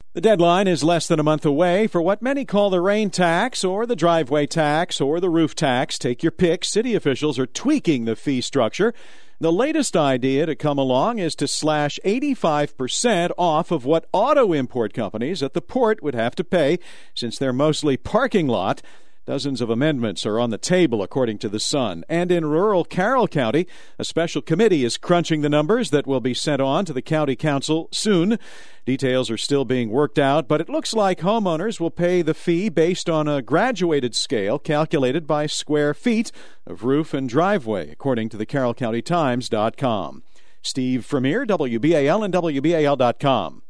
The deadline is less than a month away for what many call the rain tax or the driveway tax or the roof tax. Take your pick. City officials are tweaking the fee structure. The latest idea to come along is to slash 85% off of what auto import companies at the port would have to pay, since they're mostly parking lot. Dozens of amendments are on the table, according to The Sun. And in rural Carroll County, a special committee is crunching the numbers that will be sent on to the county council soon. Details are still being worked out, but it looks like homeowners will pay the fee based on a graduated scale calculated by square feet of roof and driveway, according to the CarrollCountyTimes.com. Steve Vermeer, WBAL and WBAL.com.